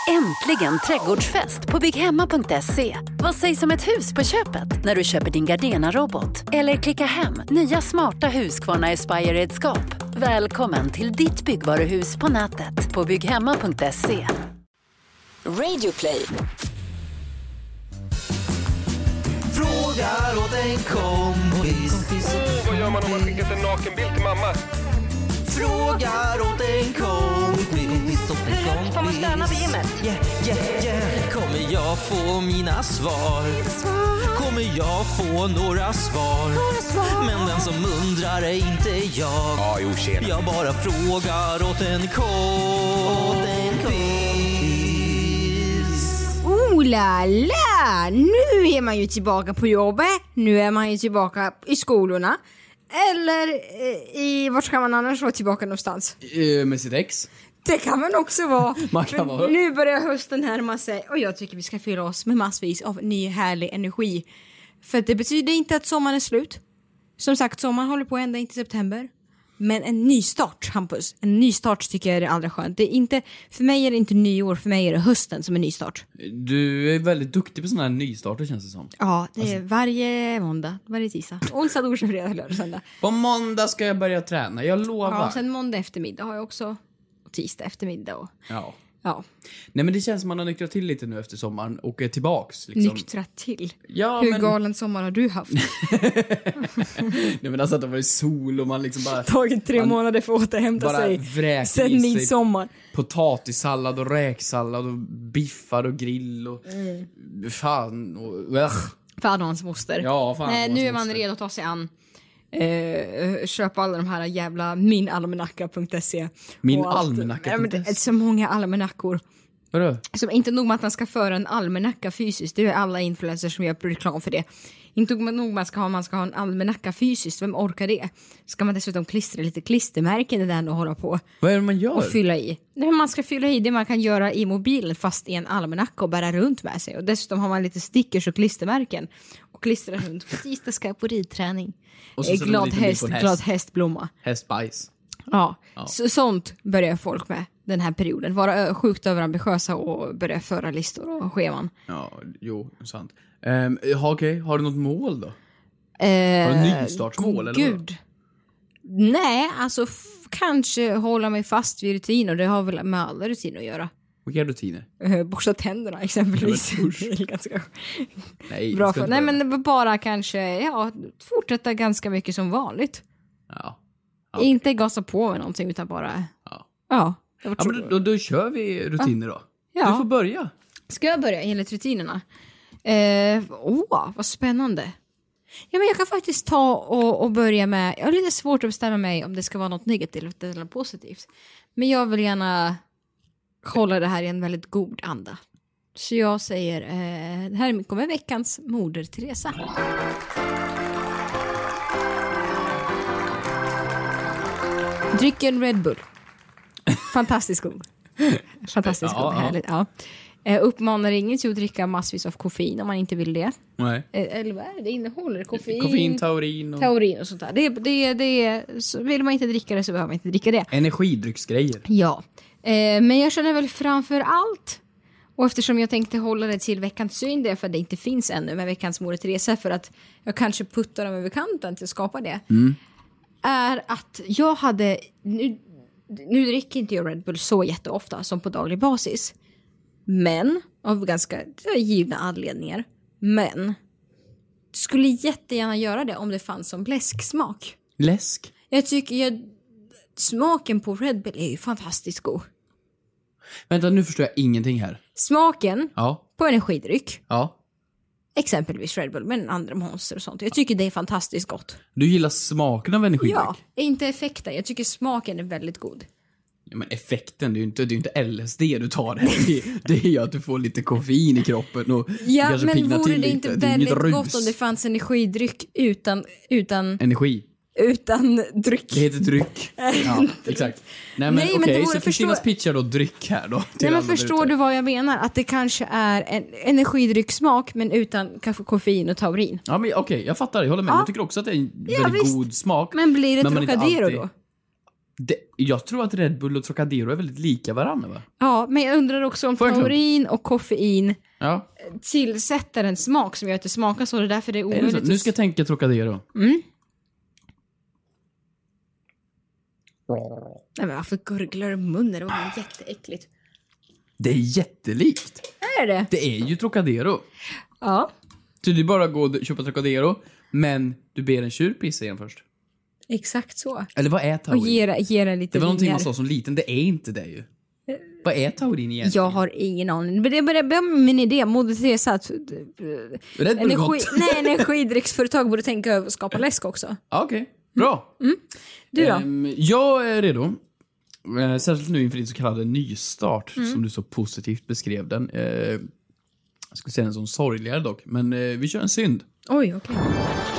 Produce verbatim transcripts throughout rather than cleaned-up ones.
Äntligen trädgårdsfest på bygghemma punkt se. Vad sägs om ett hus på köpet när du köper din Gardena-robot? Eller klicka hem nya smarta Husqvarna Aspire-redskap. Välkommen till ditt byggvaruhus på nätet på bygghemma punkt se. Radio Play. Frågar åt en kompis. Oh, vad gör man om man skickat en nakenbild till mamma? Frågar åt en kompis. Hur får man stöna på gymmet? Yeah, yeah, yeah. Kommer jag få mina svar? Kommer jag få några svar? Men den som undrar är inte jag. Ja, jo, tjena. Jag bara frågar åt en kompis. Oh la la! Nu är man ju tillbaka på jobbet. Nu är man ju tillbaka i skolorna. Eller i... Vart ska man annars vara tillbaka någonstans? Uh, med sitt ex. Det kan man också vara. Man kan vara. Nu börjar hösten närma sig. Och jag tycker vi ska fylla oss med massvis av ny härlig energi. För det betyder inte att sommaren är slut. Som sagt, sommaren håller på ända in till september. Men en ny start, Hampus. En ny start tycker jag är det allra skönt. Det är inte, för mig är det inte nyår, för mig är det hösten som är ny start. Du är väldigt duktig på sådana här nystarter, känns det som. Ja, det är Alltså- varje måndag, varje tisdag. Onsdag, torsdag, fredag, lördag, söndag. På måndag ska jag börja träna, jag lovar. Ja, sen måndag eftermiddag har jag också. Och tisdag eftermiddag. Och, Ja. ja, Nej, men det känns som man har nyktrat till lite nu efter sommaren och är tillbaks. Liksom. nyktrat till. Ja, Hur men... galen sommar har du haft? Nej, men alltså att det var i sol och man liksom bara... Tagit tre man månader för att återhämta bara sig. vräker Sen i sig midsommar. potatissallad och räksallad och biffar och grill och... Mm. Fan och... Ugh. Fan hans moster. Ja, fan Nej, hans nu är man moster. redo att ta sig an. Eh, köpa alla de här jävla minalmanacka punkt se. Min och allt. almanacka Ja, men punkt det är se. så många almanackor. Vadå? Som inte nog med att man ska föra en almanacka fysiskt. Det är alla influencers som gör reklam för det. Inte nog med att man ska ha, man ska ha en almanacka fysiskt. Vem orkar det? Ska man dessutom klistra lite klistermärken i den och hålla på. Vad är det man gör? Och fylla i. Nej, man ska fylla i det man kan göra i mobilen fast i en almanacka och bära runt med sig. Och dessutom har man lite stickers och klistermärken. Och klistra runt. På tisdag ska jag på ridträning. Och så Eh, sätter man glad lite bild häst, på en häst. glad hästblomma. Hästbajs. Ja, Ja. Så, sånt börjar folk med den här perioden. Vara ö- sjukt överambitiösa och börja föra listor och scheman. Ja, jo, sant. Um, ha, okej, har du något mål då? Eh, Har du nystartsmål, eller vadå? Gud. Nej, alltså f- kanske hålla mig fast vid rutiner. Det har väl med alla rutiner att göra. Vilka rutiner? Uh, borsta tänderna exempelvis. Ja, men usch. Det är ganska Nej, bra ska för. inte Nej, börja. men det var bara kanske ja, fortsätta ganska mycket som vanligt. Ja. Ja. Inte gasa på med någonting utan bara Ja. ja. Jag Ja, tror- men då, då kör vi rutiner då. Ja. Du får börja. Ska jag börja enligt rutinerna? Eh, åh, vad spännande. Ja, men jag kan faktiskt ta och, och börja med... Jag har lite svårt att bestämma mig om det ska vara något negativt eller positivt. Men jag vill gärna hålla det här i en väldigt god anda. Så jag säger... Eh, det här kommer veckans moder Teresa. Drick en Red Bull. Fantastisk ord. Fantastisk Ja, ord, ja. härligt. Ja. Eh, uppmanar ingen till att dricka massvis av koffein om man inte vill det. Nej. Eh, eller vad är det? Det innehåller koffein, Koffein, taurin och... taurin och sånt där. Det, det, det, så vill man inte dricka det så behöver man inte dricka det. Energidrycksgrejer. Ja. Eh, men jag känner väl framför allt, och eftersom jag tänkte hålla det till veckans syn, det är för att det inte finns ännu med veckans moder Teresa, för att jag kanske puttar dem över kanten till att skapa det. Mm. Är att jag hade... Nu, nu dricker inte jag Red Bull så jätteofta som på daglig basis. Men, av ganska givna anledningar. Men, skulle jättegärna göra det om det fanns som läsksmak. Läsk. Jag tycker jag, smaken på Red Bull är ju fantastiskt god. Vänta, nu förstår jag ingenting här. Smaken Ja. på energidryck, Ja. exempelvis Red Bull, men andra monster och sånt. Jag tycker det är fantastiskt gott. Du gillar smaken av energidryck? Ja, inte effekten. Jag tycker smaken är väldigt god. Ja, men effekten, det är ju inte, det är ju inte L S D du tar här. Det, det är ju att du får lite koffein i kroppen och Ja, kanske men piggnar vore till det lite. inte Det är inget väldigt rus. gott om det fanns energidryck utan, utan, Energi. utan dryck? Det heter dryck. Ja, exakt. Nej, men Nej, men det okej, vore- så Kristinas förstå- pitchar då dryck här då. till Nej, men alla där förstår ute. du vad jag menar? Att det kanske är en energidrycksmak men utan kanske koffein och taurin. Ja, men okej, jag fattar. Jag håller med. Ja. Jag tycker också att det är en Ja, väldigt visst. god smak. Men blir det Men man inte Trocadero alltid- då? Det, jag tror att Red Bull och Trocadero är väldigt lika varandra, va? Ja, men jag undrar också om taurin och koffein ja. tillsätter en smak som gör att det smakar så. Det är därför det är omöjligt. Är det nu ska jag tänka Trocadero. Mm. Nej, men varför gurglar du munnen? Det var jätteäckligt. Det är jättelikt. Är det? Det är ju Trocadero. Ja. Så du bara går och köper Trocadero, men du ber en tjur pissa igen först. Exakt så. Eller vad är taurin? Och ger, ger en lite det var någonting vingar. man sa som liten, det är inte det ju. Vad är taurin egentligen? Jag har ingen aning. Men det börjar med en idé. Moder Teresa att Red Bull energi, nej, energidrycksföretag borde tänka över att skapa läsk också. Ja, okej. Okay. Bra. Mm. Du då? Um, jag är redo. Uh, särskilt nu inför din så kallade nystart, mm. som du så positivt beskrev den. Uh, jag skulle säga en sån sorgligare dock, men uh, vi kör en synd. Oj, okej. Okay.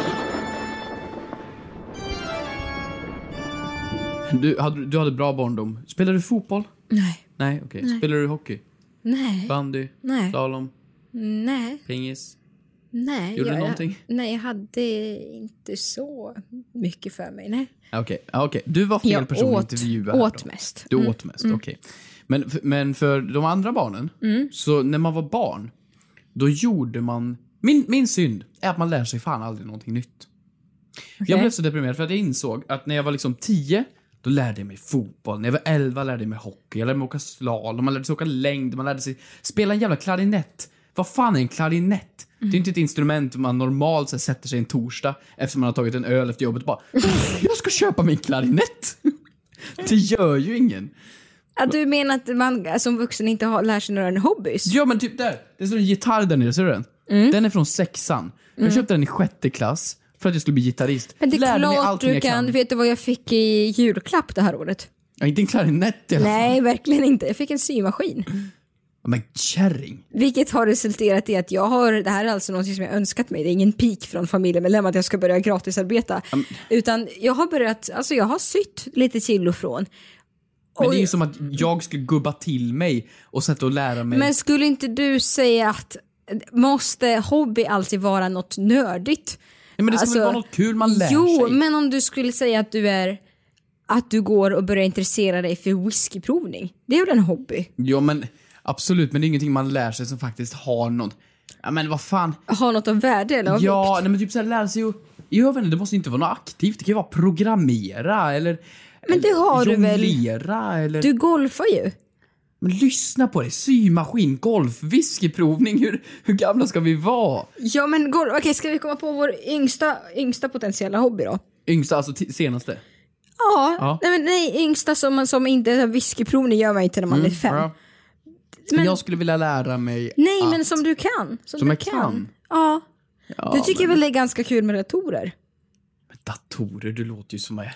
Du hade, du hade bra barndom. Spelar du fotboll? Nej. Nej, okej. Okay. Spelar du hockey? Nej. Bandy? Nej. Slalom? Nej. Pingis? Nej. Gjorde jag, du någonting? Nej, jag hade inte så mycket för mig, nej. Okej, okay. okay. Du var fel jag person åt, att intervjua här åt då. mest. Du mm. åt mest, mm. okej. Okay. Men, men för de andra barnen, mm. så när man var barn, då gjorde man... Min, min synd är att man lär sig fan aldrig någonting nytt. Okay. Jag blev så deprimerad för att jag insåg att när jag var liksom tio... Då lärde jag mig fotboll. När jag var elva lärde jag mig hockey. Jag lärde mig åka slalom. Man lärde sig åka längd. Man lärde sig spela en jävla klarinett. Vad fan är en klarinett? Mm. Det är inte ett instrument man normalt så, sätter sig en torsdag efter man har tagit en öl efter jobbet och bara, jag ska köpa min klarinett. Det gör ju ingen. Ja, du menar att man som vuxen inte har, lär sig några hobbys? Ja, men typ där. Det står en gitarr där nere, ser du den? Mm. Den är från sexan. Jag mm. köpte den i sjätte klass. För att jag skulle bli gitarrist. Men det är Lärde klart du kan. kan. Vet du vad jag fick i julklapp det här året? Ja, inte en klarinett i alla fall. Nej, verkligen inte. Jag fick en symaskin. Ja, men kärring. Vilket har resulterat i att jag har... Det här är alltså något som jag önskat mig. Det är ingen pik från familjemedlemmar att jag ska börja gratisarbeta. Um, Utan jag har börjat... Alltså jag har sytt lite till och från. Men det är ju som att jag ska gubba till mig och sätta och lära mig. Men skulle inte du säga att... Måste hobby alltid vara något nördigt? Ja, men det ska alltså, väl vara något kul man lär jo, sig. Jo, men om du skulle säga att du är att du går och börjar intressera dig för whiskyprovning. Det är ju en hobby. Ja, men absolut, men det är ingenting man lär sig som faktiskt har något. Ja, men vad fan. Har något av värde eller av Ja, vikt? nej, men typ så här lära sig ju. Jag vet inte, det måste inte vara något aktivt. Det kan ju vara programmera eller men det har du väl. Eller du golfar ju. Men lyssna på det. Symaskin, golf, whiskyprovning. Hur, hur gamla ska vi vara? Ja, men golf. Okej, ska vi komma på vår yngsta, yngsta potentiella hobby då? Yngsta, alltså t- senaste? Ja, ja. Nej, men nej, yngsta som, som inte är whiskyprovning gör man inte när man mm, är fem. Ja. Men jag skulle vilja lära mig nej, att... men som du kan. Som, som du jag kan? kan. Ja. ja. Du tycker men... väl det är ganska kul med datorer? Men datorer, du låter ju som jag.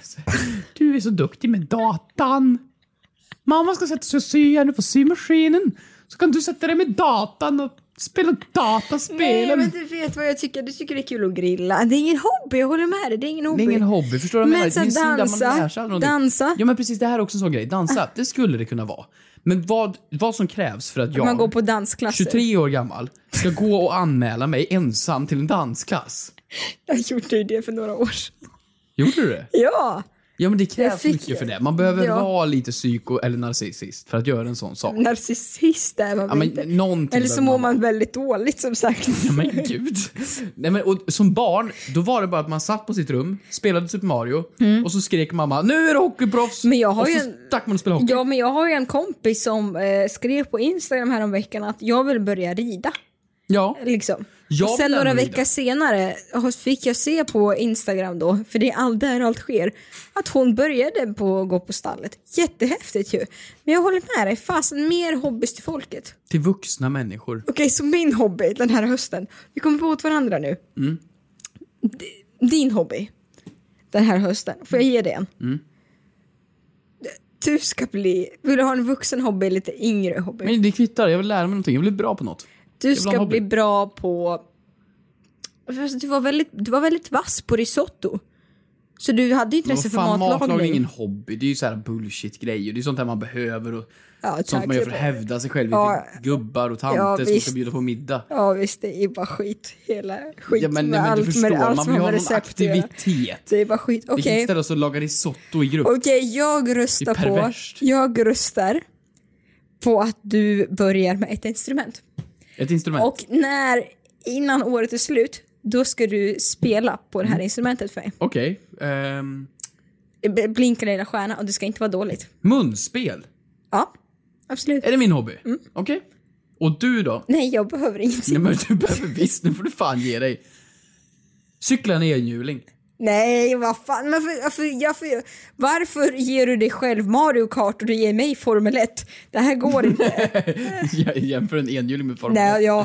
Du är så duktig med datan. Mamma ska sätta sig och sy henne på symaskinen. Så kan du sätta dig med datan och spela dataspelen. Nej, men du vet vad jag tycker. Du tycker det är kul att grilla. Det är ingen hobby, jag håller med dig. Det är ingen hobby. Det är ingen hobby, förstår du vad jag menar? Men så dansa, man dansa. Ja, men precis, det här är också en sån grej. Dansa, det skulle det kunna vara. Men vad, vad som krävs för att jag, man går på dansklasser. tjugotre år gammal, ska gå och anmäla mig ensam till en dansklass. Jag gjorde ju det för några år sedan. Gjorde du det? Ja. Ja, men det krävs fick... mycket för det. Man behöver ja. vara lite psyko eller narcissist för att göra en sån sak. Narcissist är man ja, men inte. Eller så mår man väldigt dåligt, som sagt. Ja, men gud. Nej, men, och, som barn, då var det bara att man satt på sitt rum, spelade Super Mario, mm. och så skrek mamma, nu är det hockeyproffs! Men jag har och så en... stack man och spelade hockey. Ja, men jag har ju en kompis som eh, skrev på Instagram här om veckan att jag vill börja rida. Ja. Liksom. Jag och sen några rida. veckor senare fick jag se på Instagram då, för det är allt där allt sker, att hon började på gå på stallet. Jättehäftigt ju. Men jag håller med dig, fasen mer hobbys till folket. Till vuxna människor. Okej, okay, så min hobby den här hösten. Vi kommer på åt varandra nu. Mm. D- din hobby den här hösten. Får jag ge det en? Mm. Du ska bli... Vill du ha en vuxen hobby, lite yngre hobby? Men det kvittar, jag vill lära mig någonting. Jag vill bli bra på något. Du ska bli bra på... Du var, väldigt, du var väldigt vass på risotto. Så du hade intresse för matlagning. Matlagning är ingen hobby. Det är ju så här bullshit-grejer. Det är sånt här man behöver. Och Ja, tack. Sånt man gör för att hävda sig själv. Ja. Gubbar och tanter Ja, som visst. ska bjuda på middag. Ja visst, det är bara skit. Hela skit Ja, men, med nej, men allt, du förstår, med allt man som vill har ha med någon recept att göra. aktivitet. Det är bara skit. Vi kan Okej, ställa oss och laga risotto i grupp. okej, jag röstar Det är på... perverst. Jag röstar på att du börjar med ett instrument. Ett instrument. Och när, innan året är slut, då ska du spela på det här instrumentet för mig. Okej. ehm, B- Blinka lilla stjärna och det ska inte vara dåligt. munspel. Ja, absolut. Är det min hobby? Mm. Okej. Och du då? Nej, jag behöver ingenting. Nej, men du behöver visst, nu får du fan ge dig. Cykla en enhjuling. Nej, vad fan. Men för, för, jag, för, varför ger du dig själv Mario Kart och du ger mig Formel ett? Det här går inte. Jag jämför en enhjuling med Formel ett. Nej, ja.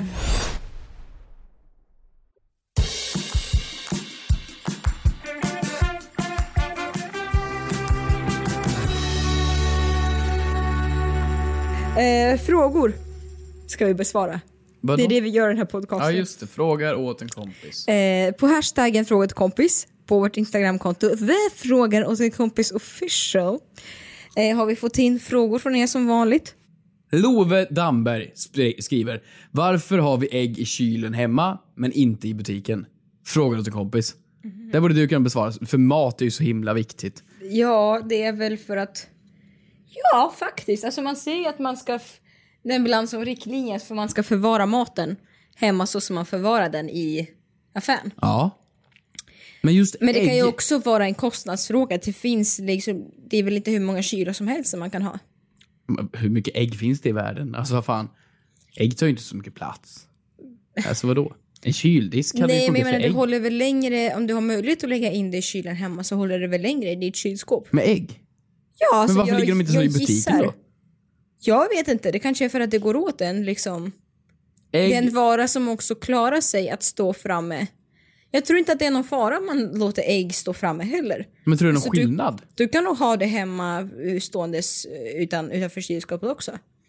Eh, frågor ska vi besvara. Vadå? Det är det vi gör i den här podcasten. Ja, just det. Frågar åt en kompis. Eh, på hashtaggen fråga till kompis på vårt Instagramkonto The frågar åt en kompis official eh, har vi fått in frågor från er som vanligt. Love Damberg spre- skriver: varför har vi ägg i kylen hemma men inte i butiken? Frågar åt en kompis. Mm. Det borde du kunna besvara, för mat är ju så himla viktigt. Ja, det är väl för att ja, faktiskt. Alltså man säger att man ska f- den ibland som riktlinjer för man ska förvara maten hemma så som man förvarar den i affären. Ja. Men just Men det ägg... kan ju också vara en kostnadsfråga. Det finns liksom, det är väl inte hur många kylar som helst som man kan ha. Hur mycket ägg finns det i världen? Alltså vad fan, ägg tar ju inte så mycket plats. Alltså vadå? En kyldisk hade ju Nej, men funkat jag för menar, det ägg. håller väl längre, om du har möjlighet att lägga in det i kylen hemma så håller det väl längre i ditt kylskåp. Med ägg? Ja, alltså Men varför jag, ligger de inte så jag i butiken gissar. då? Jag vet inte, det kanske är för att det går åt en liksom. Ägg? Det är en vara som också klarar sig att stå framme. Jag tror inte att det är någon fara om man låter ägg stå framme heller. Men tror du det är någon Alltså, du- skillnad? Du kan nog ha det hemma eh, ståendes eh, utan, utanför kylskåpet också.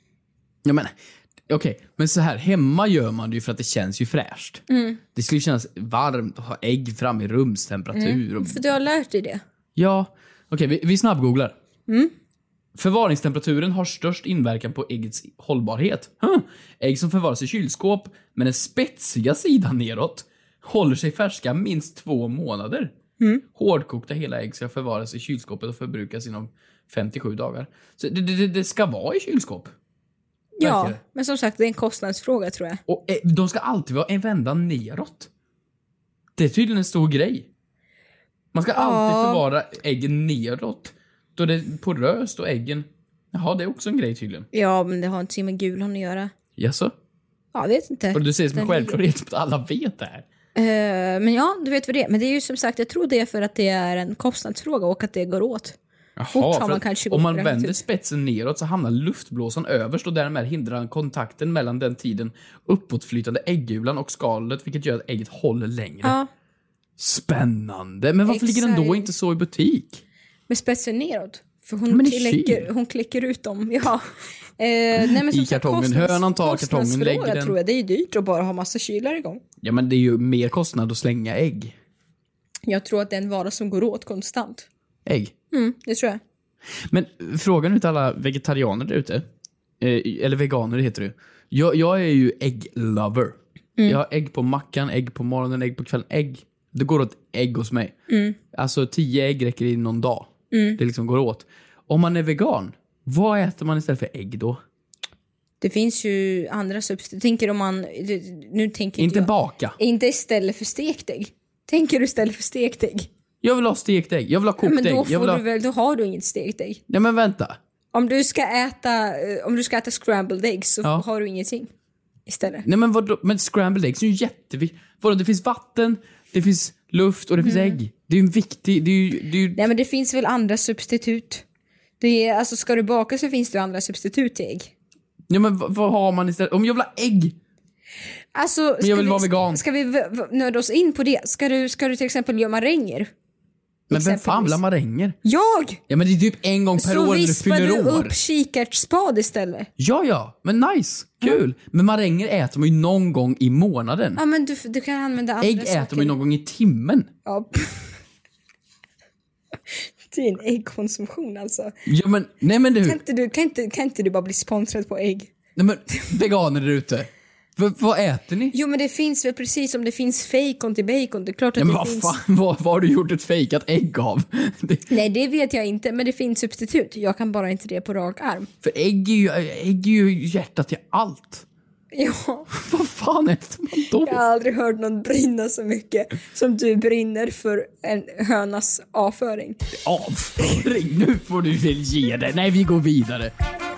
Ja, men okej, men så här, hemma gör man det ju för att det känns ju fräscht. Mm. Det skulle kännas varmt att ha ägg fram i rumstemperatur. Och... För du har lärt dig det. Ja, okej, vi, vi snabbgooglar. Mm. Förvaringstemperaturen har störst inverkan på äggets hållbarhet. Huh. Ägg som förvaras i kylskåp med den spetsiga sidan neråt håller sig färska minst två månader. Mm. Hårdkokta hela ägg ska förvaras i kylskåpet och förbrukas inom femtiosju dagar. Så det, det, det ska vara i kylskåp. Ja, Verkar det? men som sagt det är en kostnadsfråga tror jag. Och eh, de ska alltid vara en vända neråt. Det är tydligen en stor grej. Man ska alltid förvara äggen neråt. Då det är poröst och äggen... Jaha, det är också en grej tydligen. Ja, men det har inte med gulan att göra. Jaså? Ja, jag vet inte. Och du säger som en Den självklarhet att alla vet det här. Eh, men ja, du vet vad det är. Men det är ju som sagt, jag tror det är för att det är en kostnadsfråga och att det går åt. Jaha, Fort har för man att kanske om man gått vänder ut. spetsen neråt så hamnar luftblåsan överst och därmed hindrar kontakten mellan den tiden uppåtflytande äggulan och skalet, vilket gör att ägget håller längre. Ja, Spännande. Men varför ligger den då Exakt. inte så i butik? med spetsen neråt. För hon, Men i klickar, kyl. hon klickar ut dem. Ja. Eh, nej, men som I sagt, kartongen. kostnads- Hönan tar kartongen, kostnadsfråga, lägger den. tror jag. Det är ju dyrt att bara ha massa kylar igång. Ja, men det är ju mer kostnad att slänga ägg. Jag tror att det är en vara som går åt konstant. Ägg. Mm, det tror jag. Men frågan ut alla vegetarianer där ute. Eh, eller veganer heter det. Jag, jag är ju ägglover. Mm. Jag har ägg på mackan, ägg på morgonen, ägg på kvällen. Ägg. Det går åt ägg hos mig. Mm. Alltså tio ägg räcker i någon dag. Det liksom går åt. Om man är vegan, vad äter man istället för ägg då? Det finns ju andra substitut. Tänker om man... Nu tänker Inte jag. baka. Inte istället för stekt ägg. Tänker du istället för stekt ägg? Jag vill ha stekt ägg. Jag vill ha kokt Men då, ägg. Jag får vill ha... du väl, då har du inget stekt ägg. Nej, men vänta. Om du ska äta, eh, om du ska äta scrambled eggs så Ja. har du ingenting istället. Nej, men vadå? Men scrambled eggs är ju jätteviktigt. Vadå? Det finns vatten, det finns luft och det finns ägg. Det är ju en viktig... Det är ju... Det är ju... Nej, men det finns väl andra substitut. Det är, alltså ska du baka så finns det ju andra substitut till ägg. Ja, men vad, vad har man istället? Om jag vill ha ägg... Alltså, jag ska vill vi, vara vegan. Ska vi v- v- nöda oss in på det? Ska du, ska du till exempel göra maränger? Men vem fan Exempelvis. vill ha maränger? Jag! Ja, men det är typ en gång per Så år när du vispar fyller du år. upp kikärtsspad istället. Ja, ja. Men nice. Kul. Men maränger äter man ju någon gång i månaden. Ja, men du, du kan använda andra Ägg saker. äter man ju någon gång i timmen. Ja. din äggkonsumtion alltså. Ja men, nej men du. Kan inte du, kan inte, kan inte du bara bli sponsrad på ägg? Nej men, veganer där ute. V- vad äter ni? Jo men det finns väl precis som det finns fejkon till bacon. Det är klart att Ja, men det vad finns... fan, vad, vad har du gjort ett fejkat ägg av? Det... Nej det vet jag inte, men det finns substitut. Jag kan bara inte det på rak arm. För ägg är ju, ägg är ju hjärtat till allt. Ja. Vad fan äter man då? Jag har aldrig hört någon brinna så mycket som du brinner för en hönas avföring. Avföring, nu får du väl ge det. Nej, vi går vidare.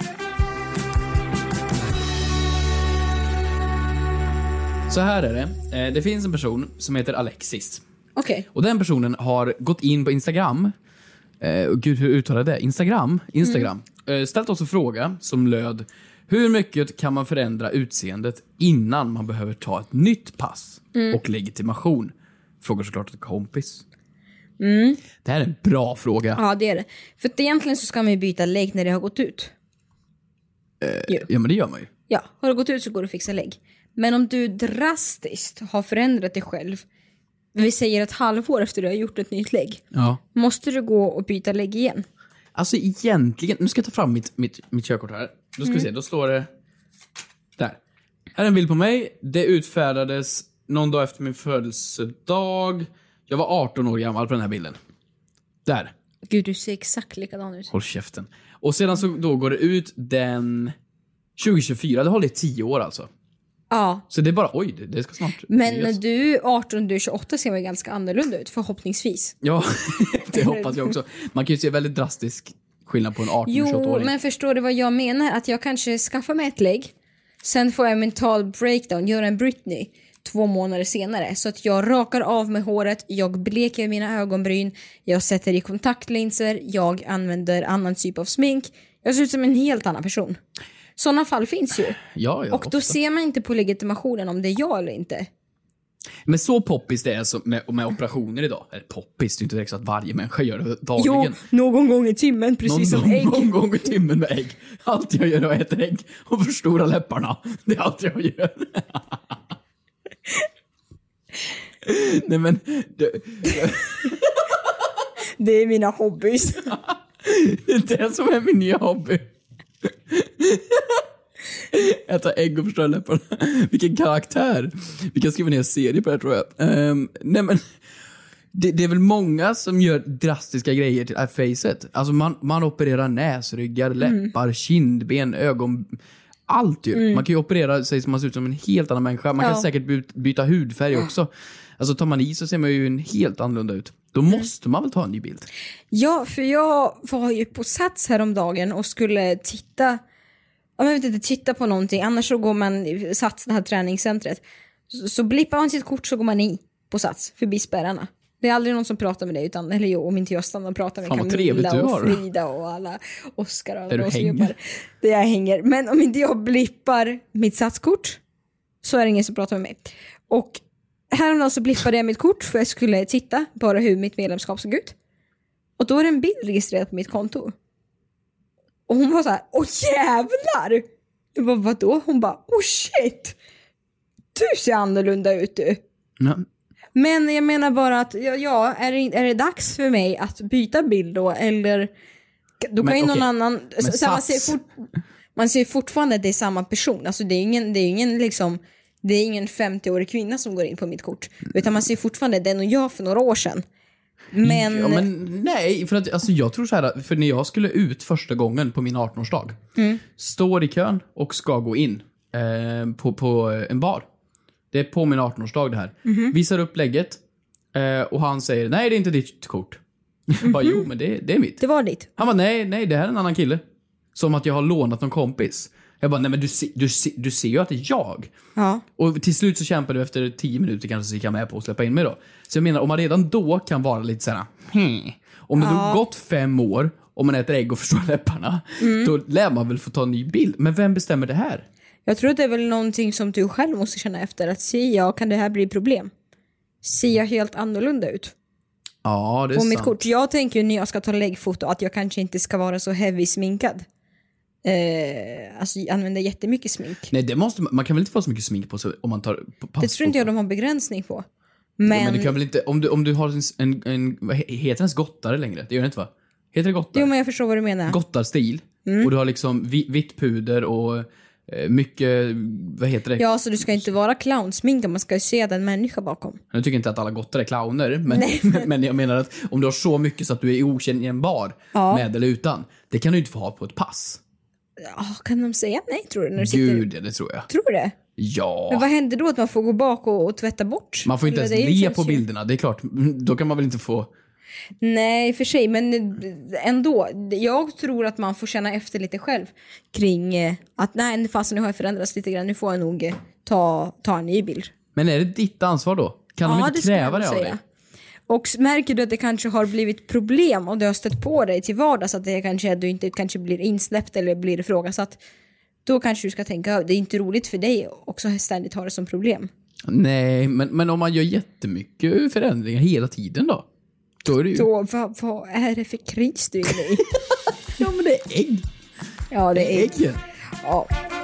Så här är det. Eh, Det finns en person som heter Alexis. Okej. Okay. Och den personen har gått in på Instagram. Eh, gud, hur uttalar jag det? Instagram? Instagram. Mm. Eh, ställt oss en fråga som löd: hur mycket kan man förändra utseendet innan man behöver ta ett nytt pass mm. och legitimation? Frågar såklart ett kompis. Mm. Det här är en bra fråga. Ja, det är det. För att egentligen så ska man ju byta lägg när det har gått ut. Eh, ja, men det gör man ju. Ja, har det gått ut så går det att fixa lägg. Men om du drastiskt har förändrat dig själv, vi säger ett halvår efter du har gjort ett nytt lägg, ja. måste du gå och byta lägg igen? Alltså egentligen, nu ska jag ta fram mitt, mitt, mitt körkort här. Då ska mm. vi se, då står det där. Här är en bild på mig. Det utfärdades någon dag efter min födelsedag. Jag var arton år gammal på den här bilden. Där. Gud, du ser exakt likadan ut. Håll käften. Och sedan så då går det ut den tjugo tjugofyra. Det håller i tio år alltså. Ja. Så det är bara, oj, det, det ska snart. Men när du är arton, du är tjugoåtta ser man ganska annorlunda ut, förhoppningsvis. Ja, det hoppas jag också. Man kan ju se väldigt drastisk skillnad på en arton och tjugoåtta-åring. Jo, men förstår du vad jag menar? Att jag kanske skaffar mig ett lägg, sen får jag en mental breakdown, gör en Britney två månader senare. Så att jag rakar av med håret, jag bleker mina ögonbryn, jag sätter i kontaktlinser, jag använder annan typ av smink. Jag ser ut som en helt annan person. Sådana fall finns ju. Ja, ja, och då ofta. Ser man inte på legitimationen om det är jag eller inte. Men så poppis det är så med, med operationer idag. Eller poppis, det är inte direkt så att varje människa gör det dagligen. Jo, någon gång i timmen, precis någon, som ägg. Någon gång i timmen med ägg. Allt jag gör är att äta ägg och förstora läpparna. Det är allt jag gör. Nej men... Det, det är mina hobbys. Det är det som är min nya hobby. Äta ägg och förstöra läpparna. Vilken karaktär. Vi kan skriva ner en serie på det, tror jag. um, Nej men det, det är väl många som gör drastiska grejer till facet. Alltså man, man opererar näsryggar, läppar, mm. kindben, ögon, allt ju. Mm. Man kan ju operera sig så man ser ut som en helt annan människa. Man kan ja. säkert byta, byta hudfärg också. Alltså tar man i så ser man ju en helt annorlunda ut. Då måste man väl ta en ny bild. Ja, för jag var ju på Sats häromdagen och skulle titta. Jag vet inte, titta på någonting. Annars så går man i Sats, det här träningscentret. Så, så blippar man sitt kort så går man i på Sats, förbi spärrarna. Det är aldrig någon som pratar med dig, utan, eller jo, om inte jag stannar och pratar med Fan, Camilla och Frida och alla Oskar och alla där du som hänger. jobbar. Där jag hänger. Men om inte jag blippar mitt Satskort så är det ingen som pratar med mig. Och häromdagen så blippade jag mitt kort för jag skulle titta bara hur mitt medlemskap såg ut. Och då är det en bild registrerad på mitt konto. Och hon var så här: åh jävlar! Jag bara, vadå? Hon bara, åh shit! Du ser annorlunda ut du. Mm. Men jag menar bara att, ja, ja är, det, är det dags för mig att byta bild då? Eller då kan ju någon okay. annan... Så, så man, ser fort, man ser fortfarande att det är samma person. Alltså det är ingen, det är ingen liksom... Det är ingen femtio-årig kvinna som går in på mitt kort. Utan man ser fortfarande den och jag för några år sedan. Men... Ja, men nej, för att alltså, jag tror så här, för när jag skulle ut första gången på min arton-årsdag, mm. står i kön och ska gå in eh, på, på en bar. Det är på min arton-årsdag det här. Mm-hmm. Visar upp lägget eh, och han säger, nej det är inte ditt kort. Mm-hmm. Jag bara, jo men det, det är mitt. Det var ditt. Han bara, nej, nej det här är en annan kille. Som att jag har lånat någon kompis. Jag bara, nej men du, du, du ser ju att det är jag. Ja. Och till slut så kämpar du efter tio minuter kanske så gick jag med på att släppa in mig då. Så jag menar, om man redan då kan vara lite såhär, hmm. Om det ja. då gått fem år, om man äter ägg och förstår läpparna, mm. då lär man väl få ta en ny bild. Men vem bestämmer det här? Jag tror att det är väl någonting som du själv måste känna efter. Att se, ja, kan det här bli problem? Ser jag helt annorlunda ut? Ja, det är på sant. Mitt kort. Jag tänker ju när jag ska ta läggfoto att jag kanske inte ska vara så heavy sminkad. Eh, alltså använder jättemycket smink. Nej, det måste man, man kan väl inte få så mycket smink på sig om man tar pass. Det tror inte jag de har begränsning på. Men, ja, men du kan väl inte, om du, om du har en, en, en vad heter ens gottare längre? Det gör det inte va? Heter det gottar? Jo, men jag förstår vad du menar. Gottarstil. Mm. Och du har liksom vitt puder och eh, mycket, vad heter det? Ja, så du ska inte vara clownsminkad, man ska ju se den människa bakom. Jag tycker inte att alla gottar är clowner, men, men jag menar att om du har så mycket så att du är okännbar ja. med eller utan, det kan du inte få ha på ett pass. Ja, kan de säga nej, tror du? När du Gud, sitter... det tror jag. Tror du det? Ja. Men vad händer då? Att man får gå bak och, och tvätta bort? Man får inte ens le på bilderna, det är klart. Då kan man väl inte få... Nej, för sig, men ändå. Jag tror att man får känna efter lite själv kring eh, att nej, fast nu har jag förändrats lite grann. Nu får jag nog eh, ta, ta en ny bild. Men är det ditt ansvar då? Kan ja, de inte kräva det av dig? Och märker du att det kanske har blivit problem och du har stött på dig till vardags, att det kanske, du inte kanske blir insläppt eller blir ifrågasatt, då kanske du ska tänka, det är inte roligt för dig också ständigt ha det som problem. Nej, men, men om man gör jättemycket förändringar hela tiden då? Då är det ju... Då, vad, vad är det för kris du är i? Ja, men det är ägg. Ja, det är ägg. ägg. Ja.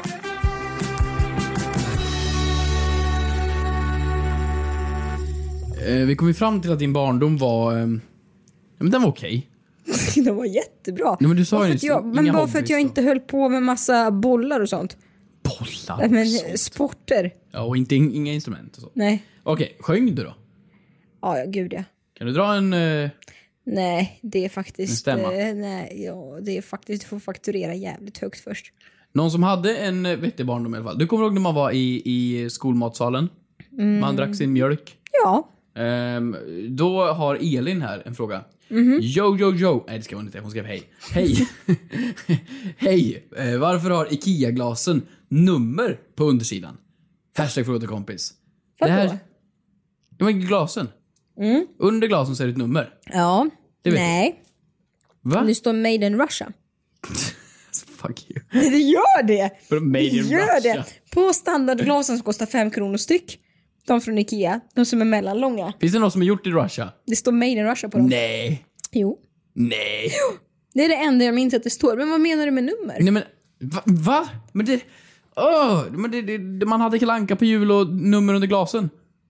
Eh, vi kom ju fram till att din barndom var... Eh, ja, men den var okej. Okay. Den var jättebra. Nej, men du sa ju jag, men bara för att jag då. inte höll på med massa bollar och sånt. Bollar? Men sånt. Sporter. Ja, och inte, inga instrument och så. Nej. Okej, okay, sjöng du då? Ja, ja, gud ja. Kan du dra en... Eh, nej, det är faktiskt... En stämma? Eh, nej, ja, det är faktiskt... Du får fakturera jävligt högt först. Någon som hade en vettig barndom i alla fall. Du kommer ihåg när man var i, i skolmatsalen? Mm. Man drack sin mjölk. Ja. Um, då har Elin här en fråga. Mm-hmm. Jo, jo, jo. Nej, det ska hon inte. Hon skrev hej. Hej. Hej. Uh, varför har Ikea-glasen nummer på undersidan? Hashtag fråga till kompis. Vadå? Det här... Ja, men glasen. Mm. Under glasen så är det ett nummer. Ja. Det vet nej. Du. Va? Det står Made in Russia. Fuck you. Det gör det. Made in det gör Russia. Det. På standardglasen som kostar fem kronor styck. De från Ikea. De som är mellanlånga. Finns det någon som är gjort i Russia? Det står Made in Russia på dem. Nej. Jo. Nej. Jo. Det är det enda jag minns att det står. Men vad menar du med nummer? Nej men, va? va? Men det... Åh, men det, det, man hade kalanka på jul och nummer under glasen.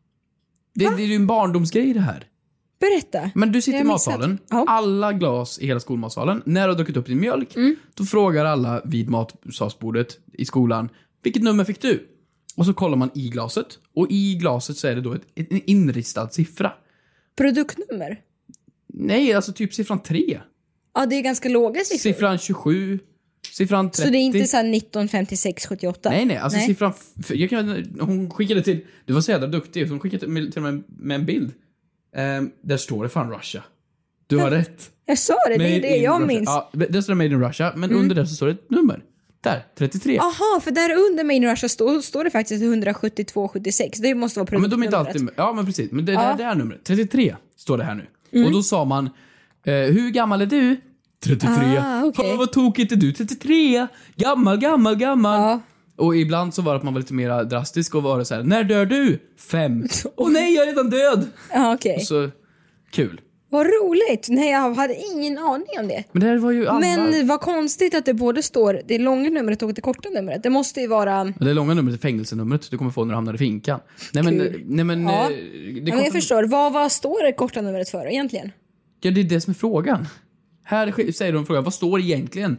Det, det är ju en barndomsgrej det här. Berätta. Men du sitter i matsalen. Ja. Alla glas i hela skolmatsalen. När du har druckit upp din mjölk, mm. då frågar alla vid matsalsbordet i skolan, vilket nummer fick du? Och så kollar man i glaset. Och i glaset så är det då ett, en inristad siffra. Produktnummer? Nej, alltså typ siffran tre. Ja, det är ganska låga siffror. Siffran tjugosju. Siffran trettio. Så det är inte så här nitton femtiosex sjuttioåtta? Nej, nej. Alltså nej. siffran... Jag kan, hon skickade till... Du var så jävla duktig. Hon skickade till, till med, med en bild. Um, där står det fan Russia. Du har ja, rätt. Jag sa det, det är det jag Russia. minns. Ja, det står Made in Russia. Men mm. under det så står det ett nummer. Där, trettiotre. Aha, för där under Made in Russia står, står det faktiskt etthundrasjuttiotvå sjuttiosex. Det måste vara produktnumret. Ja, men de är inte alltid... Ja, men precis. Men det, ja. där, det är numret. trettiotre står det här nu. Mm. Och då sa man... Eh, hur gammal är du? trettiotre. Ah, okay. Oh, vad tokigt är du? trettiotre. Gammal, gammal, gammal. Ja. Och ibland så var det att man var lite mer drastisk och var det så här: när dör du? Fem. Åh oh, nej, jag är redan död. Ja, okej. Okay. Så kul. Vad roligt. Nej, jag hade ingen aning om det. Men det här var ju alla... Men vad konstigt att det både står det långa numret och det korta numret. Det måste ju vara... Det långa numret är fängelsenumret du kommer få när du hamnar i finkan. Nej men... Nej, men, ja. det ja, men jag förstår. Vad, vad står det korta numret för egentligen? Ja, det är det som är frågan. Här säger de frågan, vad står egentligen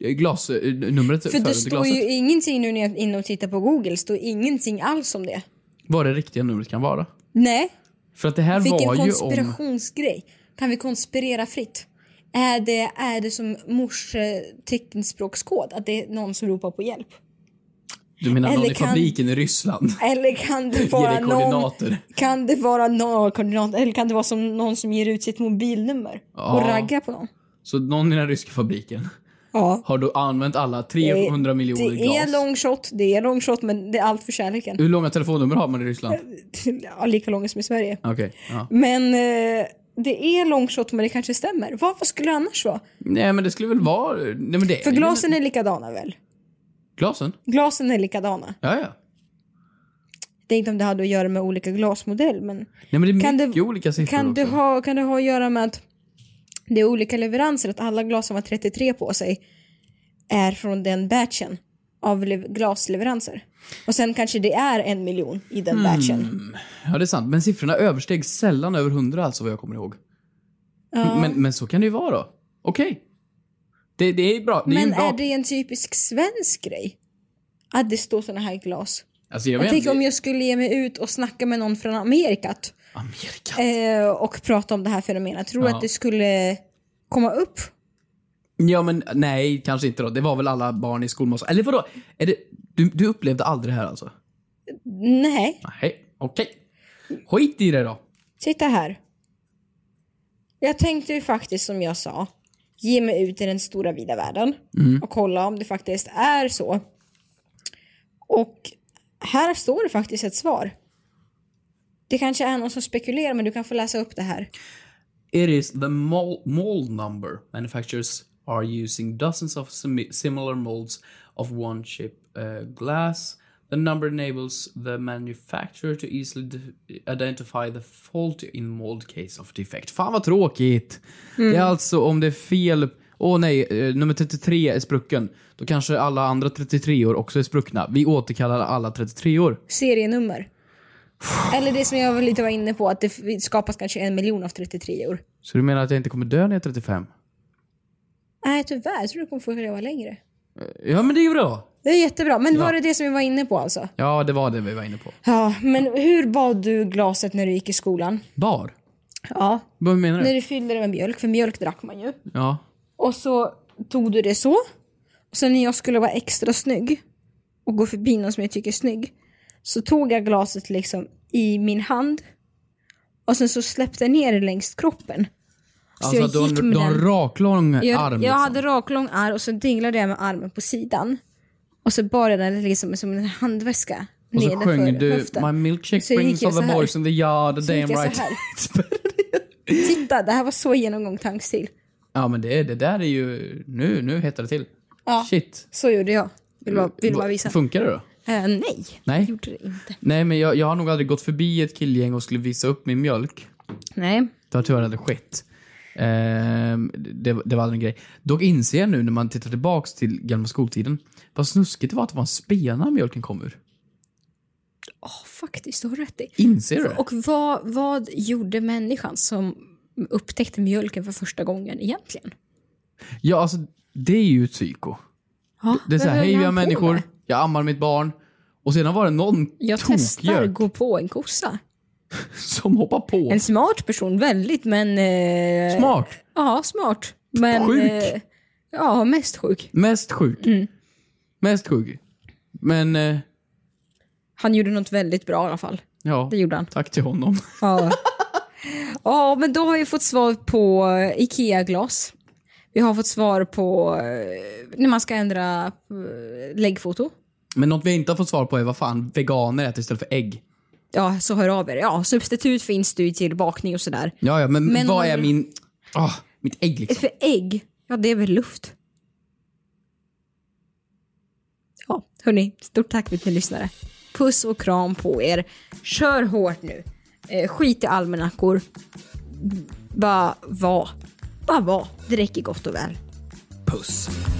glasnumret för? För det står glaset? ju ingenting nu när jag är inne och tittar på Google. Det står ingenting alls om det. Vad det riktiga numret kan vara? Nej. För att det här Vilken var ju om... konspirationsgrej. Kan vi konspirera fritt? Är det, är det som mors teckenspråkskod? Att det är någon som ropar på hjälp? Du menar eller någon kan, i fabriken i Ryssland? Eller kan det vara någon... Kan det vara någon koordinater? Eller kan det vara som någon som ger ut sitt mobilnummer? Ja. Och raggar på någon? Så någon i den ryska fabriken ja. har då använt alla trehundra det, miljoner det glas? Det är long shot, det är long shot, men det är allt för kärleken. Hur långa telefonnummer har man i Ryssland? Ja, lika långa som i Sverige. Okay, ja. Men eh, det är long shot, men det kanske stämmer. Vad, vad skulle det annars vara? Nej, men det skulle väl vara... Nej, men det för är glasen ju... är likadana väl? Glasen? Glasen är likadana. Ja, ja. Det är inte om det hade att göra med olika glasmodell, men... Nej, men det är kan mycket det, olika siffror kan också. Det ha, kan det ha att göra med att det är olika leveranser, att alla glas som har trettiotre på sig är från den batchen av le- glasleveranser. Och sen kanske det är en miljon i den mm. batchen. Ja, det är sant. Men siffrorna översteg sällan över hundra, alltså vad jag kommer ihåg. Ja. Men, men så kan det ju vara då. okej. Okay. Det, det är bra. Det Men är, bra... är det en typisk svensk grej? Att det står såna här glas? Alltså, jag jag vet tänker inte. om jag skulle ge mig ut och snacka med någon från Amerikat. Amerikat. Eh, och prata om det här fenomenet. Tror du Ja. att det skulle komma upp? Ja, men nej, kanske inte då. Det var väl alla barn i skolmås. Eller vadå? Är det, du, du upplevde aldrig det här alltså? Nej. Nej, okej. Okay. Skit i det då. Titta här. Jag tänkte ju faktiskt, som jag sa, ge mig ut i den stora vida världen. Mm. Och kolla om det faktiskt är så. Och här står det faktiskt ett svar. Det kanske är någon som spekulerar, men du kan få läsa upp det här. It is the mold, mold number. Manufacturers are using dozens of sim- similar molds of one chip uh, glass. The number enables the manufacturer to easily de- identify the fault in mold case of defect. Fan vad tråkigt. Mm. Det är alltså om det är fel... Åh oh, nej, eh, nummer trettiotre är sprucken. Då kanske alla andra trettiotre-år också är spruckna. Vi återkallar alla trettiotre-år. Serienummer. Eller det som jag var lite var inne på, att det skapas kanske en miljon av trettiotre-år. Så du menar att jag inte kommer dö när jag är trettiofem? Nej, tyvärr. Jag tror du kommer få leva längre. Ja, men det är ju bra. Det är jättebra. Men ja. var det det som vi var inne på alltså? Ja, det var det vi var inne på. Ja, men hur bad du glaset när du gick i skolan? Bar? Ja. Vad menar du? När du fyllde det med mjölk, för mjölk drack man ju. Ja. Och så tog du det så. Och sen när jag skulle vara extra snygg och gå förbi någon som jag tycker är snygg, så tog jag glaset liksom i min hand. Och sen så släppte jag ner det längs kroppen. Så alltså jag du har, gick du med har den. raklång jag, arm Jag liksom. hade raklång arm och så dinglade jag med armen på sidan. Och så bar jag den liksom som en handväska. Och så sjöng du höften. My milkshake Så brings all the här. boys in the yard. Så Damn gick jag right. så här. Titta, det här var så genomgång tankstil. Ja, men det, det där är ju... Nu, nu heter det till. Ja, Shit. så gjorde jag. Vill du bara, vill du bara visa? Funkar det då? Uh, nej, Nej. jag gjorde det inte. Nej, men jag, jag har nog aldrig gått förbi ett killgäng och skulle visa upp min mjölk. Nej. Det har tyvärr aldrig skett. Ehm, det, det var aldrig en grej. Dock inser jag nu när man tittar tillbaks till gamla skoltiden vad snuskigt det var att det var en spena mjölken kom ur. Ja, oh, faktiskt, du har rätt i. Inser du? Och vad, vad gjorde människan som upptäckte mjölken för första gången egentligen? Ja, alltså det är ju ett psyko. Ja, det är så här, vad hej höll vi har han på människor, med? jag ammar mitt barn. Och sedan var det någon Jag testar tokgök gå på en kossa. som hoppar på. En smart person, väldigt, men... Eh, Smart. Ja, smart. Men, Sjuk. Eh, ja, mest sjuk. Mest sjuk. Mm. Mest sjuk. Men, eh, Han gjorde något väldigt bra i alla fall. ja. Det gjorde han. Tack till honom. Ja. Ja, men då har vi fått svar på Ikea-glas. Vi har fått svar på eh, när man ska ändra eh, läggfoto. Men något vi inte har fått svar på är vad fan veganer äter istället för ägg. Ja, så hör av er. Ja, substitut finns det ju till bakning och sådär. Ja, ja, men, Men vad man- är min... Ah, mitt ägg liksom. För ägg, ja det är väl luft. Ja, hörni, stort tack för att ni lyssnade. Puss och kram på er. Kör hårt nu. Eh, skit i almanackor. Bara var. Bara var. Det räcker gott och väl. Puss.